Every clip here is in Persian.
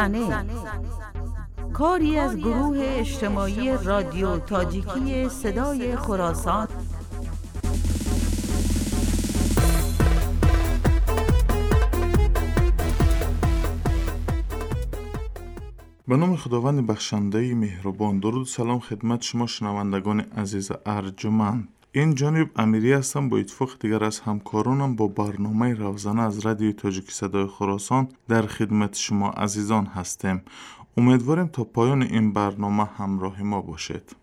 زنه، کاری از گروه اجتماعی رادیو تاجیکی صدای خراسان. به نام خداوند بخشنده مهربان. درود و سلام خدمت شما شنوندگان عزیز ارجمند. این جانب امیری هستم. با اتفاق دیگر از همکارانم با برنامه روزانه از رادیو تاجیکی صدای خراسان در خدمت شما عزیزان هستیم. امیدواریم تا پایان این برنامه همراه ما باشید.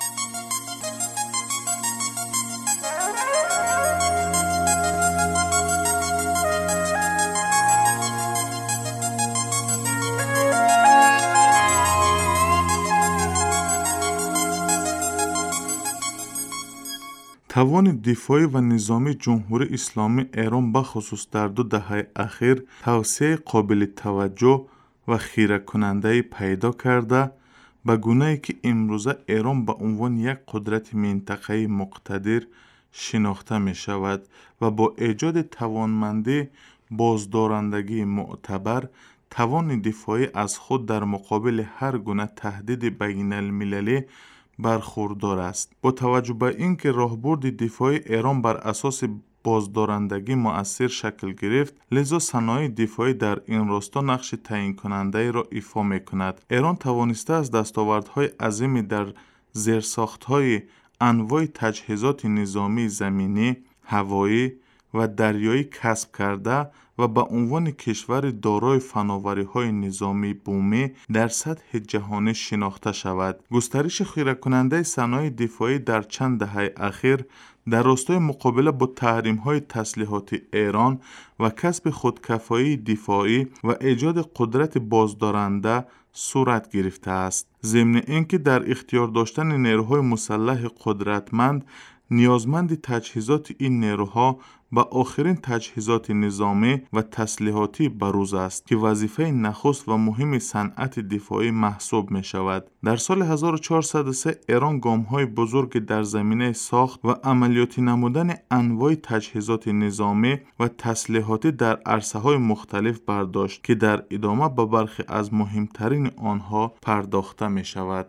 توان دفاعی و نظامی جمهوری اسلامی ایران به خصوص در 2 دهه اخیر توسعه قابل توجه و خیره کننده پیدا کرده، به گونه‌ای که امروزه ایران به عنوان یک قدرت منطقه‌ای مقتدر شناخته می شود و با ایجاد توانمندی بازدارندگی معتبر، توان دفاعی از خود در مقابل هر گونه تهدید بین المللی برخوردار است. با توجه به اینکه راهبرد دفاعی ایران بر اساس بازدارندگی مؤثر شکل گرفت، لذا صنایع دفاعی در این راستا نقش تعیین کننده را ایفا می کند. ایران توانسته از دستاوردهای عظیمی در زیرساخت‌های انواع تجهیزات نظامی زمینی، هوایی و دریایی کسب کرده و به عنوان کشور دارای فناوری‌های نظامی بومی در سطح جهانی شناخته شود. گسترش خیره کننده صنایع دفاعی در چند دهه اخیر در راستای مقابله با تحریم‌های تسلیحاتی ایران و کسب خودکفایی دفاعی و ایجاد قدرت بازدارنده صورت گرفته است. ضمن اینکه در اختیار داشتن نیروهای مسلح قدرتمند نیازمند تجهیزات این نیروها به آخرین تجهیزات نظامی و تسلیحاتی بروز است که وظیفه نخست و مهم صنعت دفاعی محسوب می شود. در سال 1403 ایران گام‌های بزرگ در زمینه ساخت و عملیاتی نمودن انواع تجهیزات نظامی و تسلیحاتی در عرصه‌های مختلف برداشت که در ادامه به برخی از مهمترین آنها پرداخته می شود.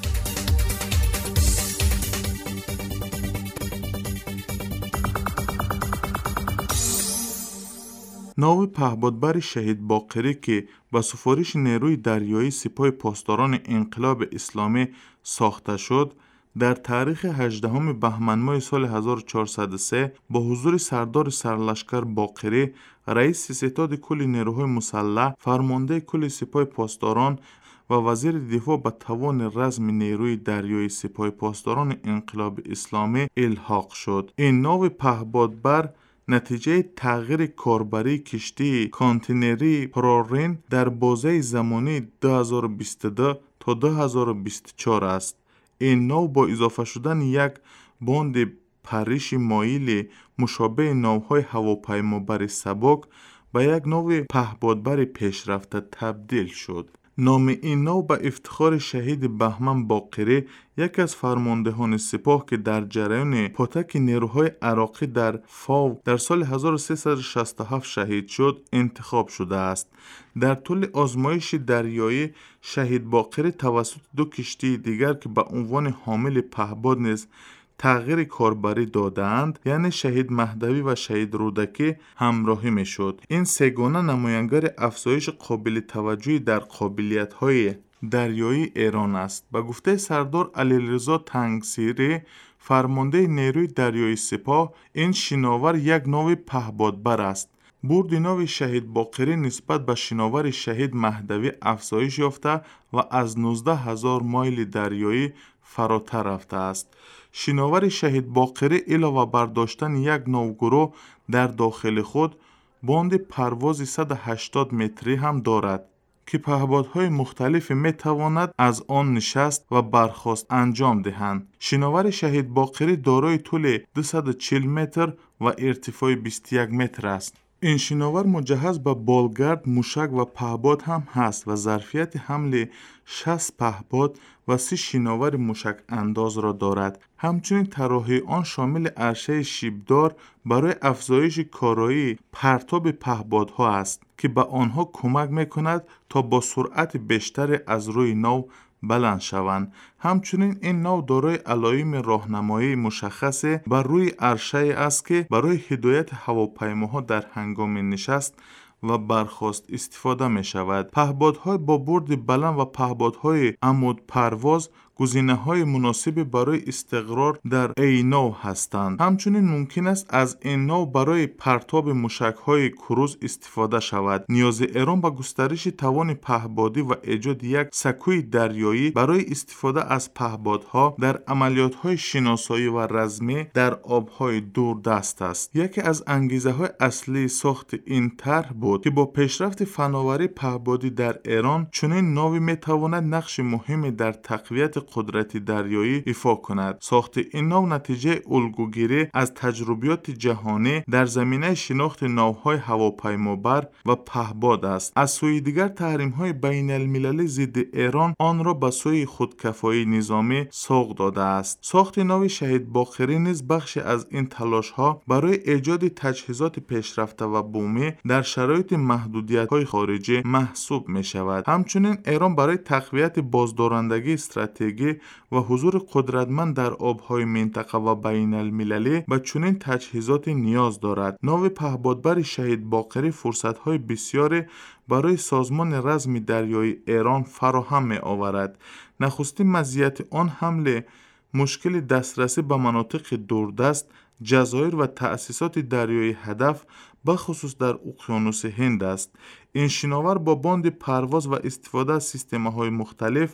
ناو پهپادبر شهید باقری که با سفارش نیروی دریایی سپاه پاسداران انقلاب اسلامی ساخته شد، در تاریخ 18 بهمن ماه سال 1403 با حضور سردار سرلشکر باقری، رئیس ستاد کل نیروهای مسلح، فرمانده کل سپاه پاسداران و وزیر دفاع به توان رزم نیروی دریایی سپاه پاسداران انقلاب اسلامی الحاق شد. این ناو پهپادبر نتیجه تغییر کاربری کشتی کانتینری پرارین در بازه زمانی 2022 تا 2024 است. این ناو با اضافه شدن یک باند پریش مایل مشابه ناوهای هواپیمابر سبک به یک ناو پهپادبر پیشرفته تبدیل شد. نام این ناو به افتخار شهید بهمن باقری، یکی از فرماندهان سپاه که در جریان پاتک نیروهای عراقی در فاو در سال 1367 شهید شد، انتخاب شده است. در طول آزمایش دریایی، شهید باقری توسط 2 کشتی دیگر که به عنوان حامل پهپاد نیز تغییر کاربری دادند، یعنی شهید مهدوی و شهید رودکی، همراهی می شد. این سگانه نمایانگر افزایش قابل توجهی در قابلیت‌های دریایی ایران است. به گفته سردار علیرضا تنگسیری، فرمانده نیروی دریایی سپاه، این شناور یک ناو پهپادبر است. برد ناو شهید باقری نسبت به شناور شهید مهدوی افزایش یافته و از 19,000 مایل دریایی فراتر رفته است. شناور شهید باقری علاوه بر داشتن یک ناوگروه در داخل خود، باند پرواز 180 متری هم دارد که پهپادهای مختلف می تواند از آن نشست و برخاست انجام دهند. شناور شهید باقری دارای طول 240 متر و ارتفاع 21 متر است. این شناور مجهز به بالگرد، موشک و پهپاد هم هست و ظرفیت حمل 60 پهپاد و 30 شناور موشک انداز را دارد. همچنین طراحی آن شامل عرشه شیبدار برای افزایش کارایی پرتاب پهپادها است که به آنها کمک می‌کند تا با سرعت بیشتر از روی ناو بلند شوند. همچنین این ناو دارای علائم راهنمایی مشخص بر روی عرشه است که برای هدایت هواپیماها در هنگام نشست و برخاست استفاده می شود. پهپادهای با برد بلند و پهپادهای عمود پرواز گزینه‌های مناسب برای استقرار در این ناو هستند. همچنین ممکن است از این ناو برای پرتاب موشک‌های کروز استفاده شود. نیاز ایران به گسترش توان پهپادی و ایجاد یک سکوی دریایی برای استفاده از پهپادها در عملیات‌های شناسایی و رزمی در آب‌های دوردست است. یکی از انگیزه‌های اصلی ساخت این طرح بود که با پیشرفت فناوری پهپادی در ایران چنین ناوی می‌تواند نقش مهمی در تقویت قدرت دریایی ایفا کند. ساخت این ناو نتیجه الگوگیری از تجربیات جهانی در زمینه شناخت ناوهای هواپیمابر و پهپاد است. از سوی دیگر تحریم‌های بین المللی ضد ایران آن را به سوی خودکفایی نظامی سوق داده است. ساخت ناو شهید باقری نیز بخشی از این تلاش‌ها برای ایجاد تجهیزات پیشرفته و بومی در شرایط محدودیت‌های خارجی محسوب می‌شود. همچنین ایران برای تقویت بازدارندگی استراتژیکی و حضور قدرتمند در آب‌های منطقه و بین المللی به چنین تجهیزات نیاز دارد. ناو پهپادبر شهید باقری فرصت‌های بسیاری برای سازمان رزم دریایی ایران فراهم می‌آورد. نخستین مزیت آن حمل مشکل دسترسی به مناطق دوردست، جزایر و تأسیسات دریایی هدف به خصوص در اقیانوس هند است. این شناور با باند پرواز و استفاده از سیستم‌های مختلف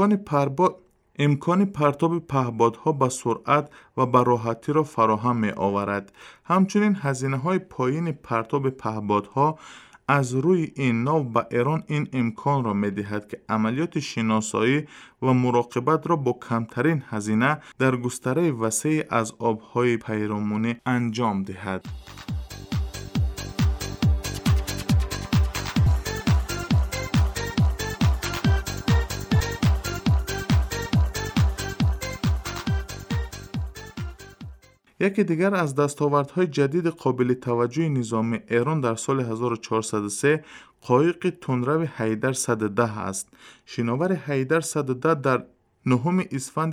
امکان پرتاب پهپادها با سرعت و با راحتی را فراهم می آورد. همچنین هزینه‌های پایین پرتاب پهپادها از روی این ناو به ایران این امکان را می دهد که عملیات شناسایی و مراقبت را با کمترین هزینه در گستره وسیع از آب‌های پیرامونی انجام دهد. یکی دیگر از دستاوردهای جدید قابل توجه نظام ایران در سال 1403 قایق تندرو حیدر 110 است. شناور حیدر 110 در 9 اسفند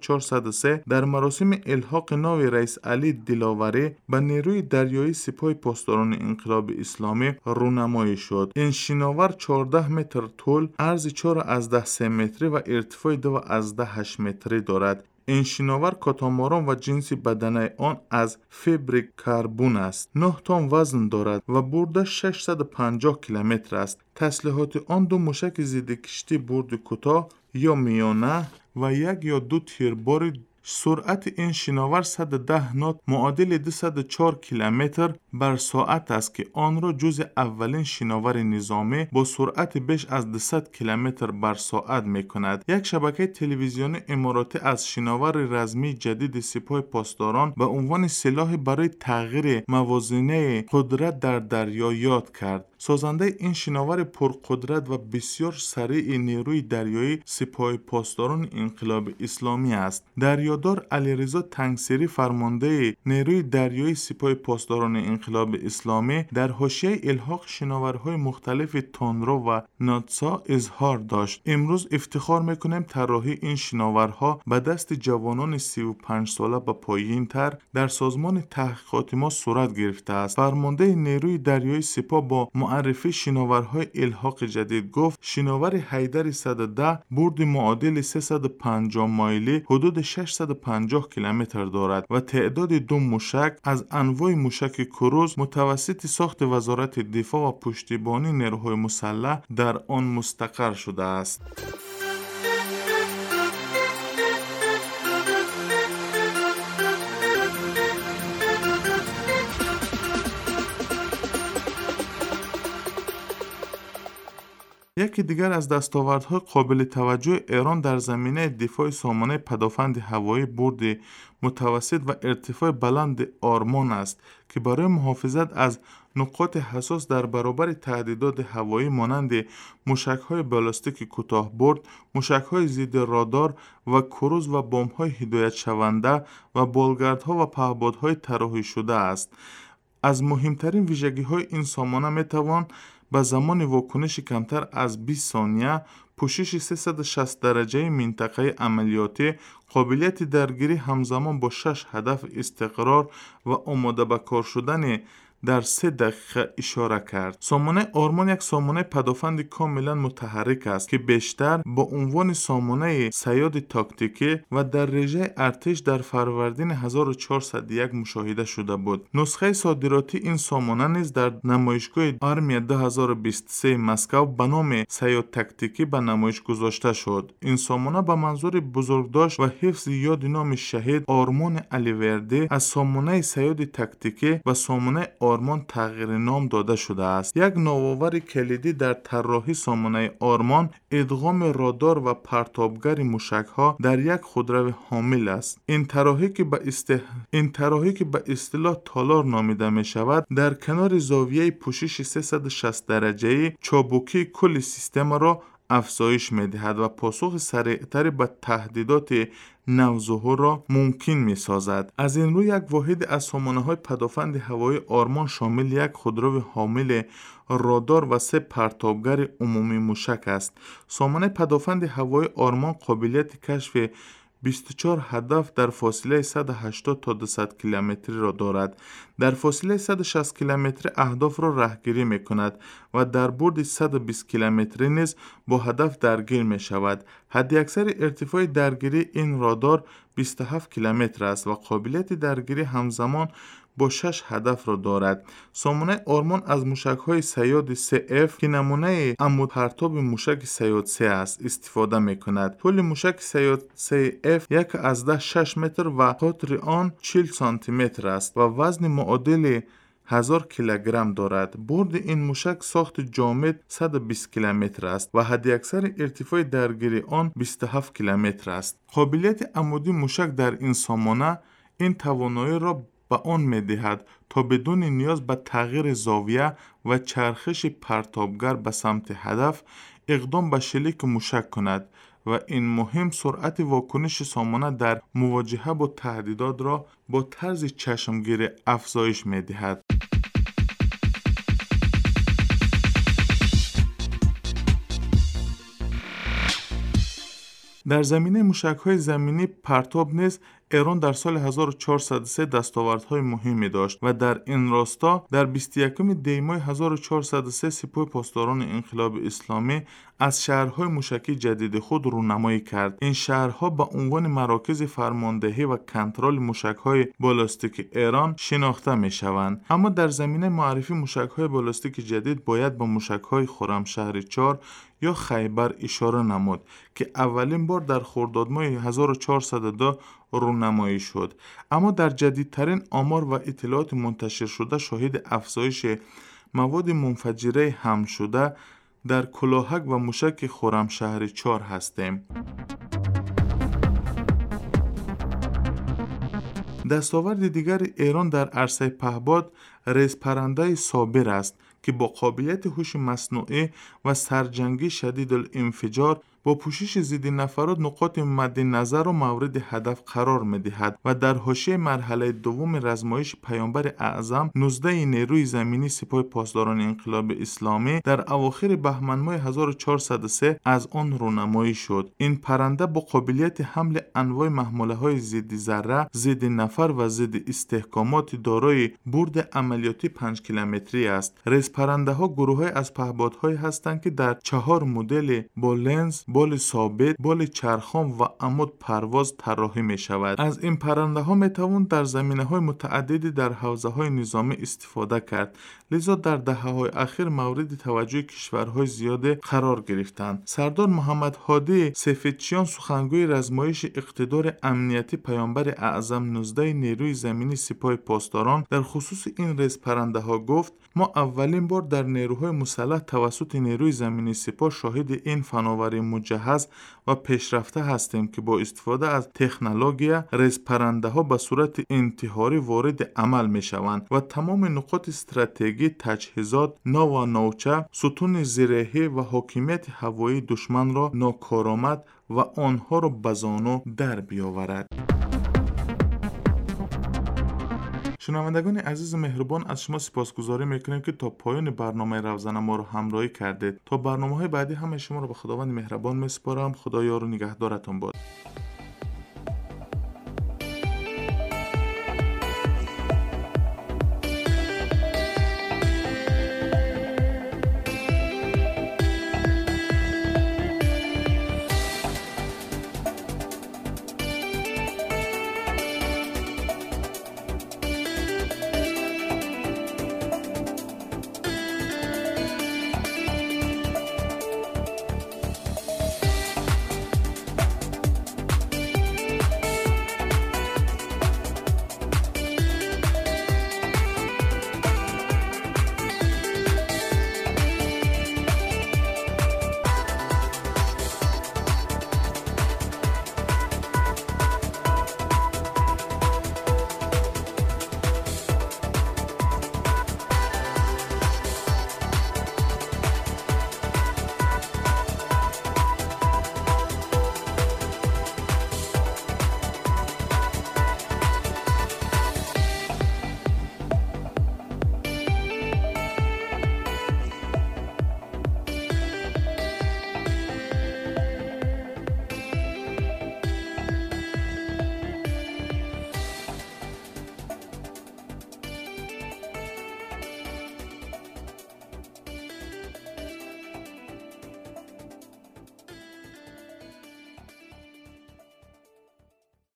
1403 در مراسم الحاق ناو رئیس علی دلاوری به نیروی دریایی سپاه پاسداران انقلاب اسلامی رونمایی شد. این شناور 14 متر طول، عرض 4.3 متری و ارتفاع 2.8 متری دارد. این شناور کاتاماران و جنس بدنه آن از فیبر کربن است. 9 تن وزن دارد و بردش 650 کیلومتر است. تسلیحات آن 2 موشک ضد کشتی برد کوتاه یا میانه و 1 یا 2 تیربار. سرعت این شناور 110 نات معادل 204 کیلومتر بر ساعت است که آن را جز اولین شناور نظامی با سرعت بیش از 200 کیلومتر بر ساعت می کند. یک شبکه تلویزیونی اماراتی از شناور رزمی جدید سپاه پاسداران به عنوان سلاح برای تغییر موازنه قدرت در دریا یاد کرد. سازنده این شناور پرقدرت و بسیار سریع نیروی دریایی سپاه پاسداران انقلاب اسلامی است. دریادار علیرضا تنگسری فرمانده نیروی دریایی سپاه پاسداران انقلاب اسلامی در حاشیه الحاق شناورهای مختلف تندرو و ناتسا اظهار داشت: امروز افتخار میکنیم طراحی این شناورها به دست جوانان 35 ساله به پایین تر در سازمان تحقیقات ما صورت گرفته است. فرمانده نیروی دریایی سپاه با معرفی شناورهای الحاق جدید گفت: شناور حیدر 110 برد معادل 350 مایلی حدود 650 کیلومتر دارد و تعداد 2 موشک از انواع موشک کروز متوسط ساخت وزارت دفاع و پشتیبانی نیروهای مسلح در آن مستقر شده است. یکی دیگر از دستاوردهای قابل توجه ایران در زمینه دفاع سامانه پدافند هوایی برد متوسط و ارتفاع بلند آرمان است که برای محافظت از نقاط حساس در برابر تهدیدات هوایی مانند موشک‌های بالستیک کوتاه برد، موشک‌های ضد رادار و کروز و بمب‌های هدایت شونده و بالگردها و پهپادهای طراحی شده است. از مهمترین ویژگی‌های این سامانه می‌توان با زمان واکنش کمتر از 20 ثانیه، پوشش 360 درجه منطقه عملیاتی، قابلیت درگیری همزمان با 6 هدف استقرار و آماده به کار شدن در 3 دقیقه اشاره کرد. سامانه آرمان یک سامانه پدافند کاملا متحرک است که بیشتر با عنوان سامانه صیاد تاکتیکی و در رژه ارتش در فروردین 1401 مشاهده شده بود. نسخه صادراتی این سامانه نیز در نمایشگاه آرمیا 2023 مسکو به نام صیاد تاکتیکی به نمایش گذاشته شد. این سامانه به منظور بزرگداشت و حفظ یاد نام شهید آرمان علیوردی از سامانه صیاد تاکتیکی و سامانه آرمان تغییر نام داده شده است. یک نوآوری کلیدی در طراحی سامانه آرمان ادغام رادار و پرتابگر موشک‌ها در یک خودرو حامل است. این طراحی که به اصطلاح تالار نامیده می شود، در کنار زاویه پوشش 360 درجه‌ای چابکی کل سیستم را افزایش می دهد و پاسخ سریعتری به تهدیدات نوظهور را ممکن می سازد. از این رو یک واحد از سامانه‌های پدافند هوایی آرمان شامل یک خودرو حامل رادار و 3 پرتابگر عمومی موشک است. سامانه پدافند هوایی آرمان قابلیت کشف 24 هدف در فاصله 180 تا 200 کیلومتری را دارد. در فاصله 160 کیلومتری اهداف را رهگیری می کند و در برد 120 کیلومتری نیز با هدف درگیر می شود. حداکثر ارتفاع درگیری این رادار 27 کیلومتر است و قابلیت درگیری همزمان با 6 هدف را دارد. سامانه آرمان از موشک‌های صیاد 3F که نمونه عمود پرتاب موشک صیاد 3 است استفاده می‌کند. طول موشک صیاد 3F 1.6 متر و قطر آن 40 سانتی متر است و وزن معادل 1000 کیلوگرم دارد. برد این موشک ساخت جامد 120 کیلومتر است و حداکثر ارتفاع درگیری آن 27 کیلومتر است. قابلیت عمودی موشک در این سامانه این توانایی را به آن می دهد تا بدون نیاز به تغییر زاویه و چرخش پرتابگر به سمت هدف اقدام به شلیک موشک کند و این مهم سرعت واکنش سامانه در مواجهه با تهدیدات را با طرز چشمگیر افزایش می دهد. در زمینه موشک‌های زمینی پرتاب نیز ایران در سال 1403 دستاوردهای مهمی داشت و در این راستا در 21 دی ماه 1403 سپاه پاسداران انقلاب اسلامی از شهرهای موشکی جدید خود رونمایی کرد. این شهرها به عنوان مراکز فرماندهی و کنترل موشک‌های بالستیک ایران شناخته می‌شوند. اما در زمینه معرفی موشک‌های بالستیک جدید باید به موشک‌های خرمشهر 4 یا خیبر اشاره نمود که اولین بار در خرداد ماه 1402 رونمایی شد. اما در جدیدترین آمار و اطلاعات منتشر شده شاهد افزایش مواد منفجره حمل شده در کلاهک و موشک خرمشهر 4 هستیم. دستاورد دیگر ایران در عرصه پهپاد ریزپرنده صابر است که با قابلیت هوش مصنوعی و سرجنگی شدید الانفجار با پوشش ضد نفرات نقاط مد نظر را مورد هدف قرار می‌دهد و در حاشیه مرحله دوم رزمایش پیامبر اعظم 19 نیروی زمینی سپاه پاسداران انقلاب اسلامی در اواخر بهمن ماه 1403 از آن رونمایی شد. این پرنده با قابلیت حمل انواع محموله‌های ضد ذره، ضد نفر و ضد استحکامات دارای برد عملیاتی 5 کیلومتری است. ریزپرنده‌ها گروه‌های از پهپادهایی هستند که در 4 مدل با لنز، بال ثابت، بال چرخان و عمود پرواز طراحی می شود. از این پرنده ها می توان در زمینه های متعددی در حوزه های نظامی استفاده کرد، لذا در دهه‌های اخیر مورد توجه کشورهای زیاد قرار گرفتند. سردار محمد هادی سفیدچیان سخنگوی رزمایش اقتدار امنیتی پیامبر اعظم 19 نیروی زمینی سپاه پاسداران در خصوص این رز پرنده ها گفت: ما اولین بار در نیروهای مسلح توسط نیروی زمینی سپاه شاهد این فناوری مجهز و پیشرفته هستیم که با استفاده از تکنولوژی رز پرنده ها به صورت انتحاری وارد عمل می شوند و تمام نقاط استراتژی، تجهیزات، ناو و ناوچه، ستون زیرهی و حاکمیت هوایی دشمن را ناکارآمد و آنها را به زانو در بیاورد. شنوندگان عزیز مهربان، از شما سپاسگزاری میکنیم که تا پایان برنامه روزانه ما رو همراهی کردید. تا برنامه‌های بعدی همه شما رو به خداوند مهربان میسپارم. خدا یار و نگهدارتان باد.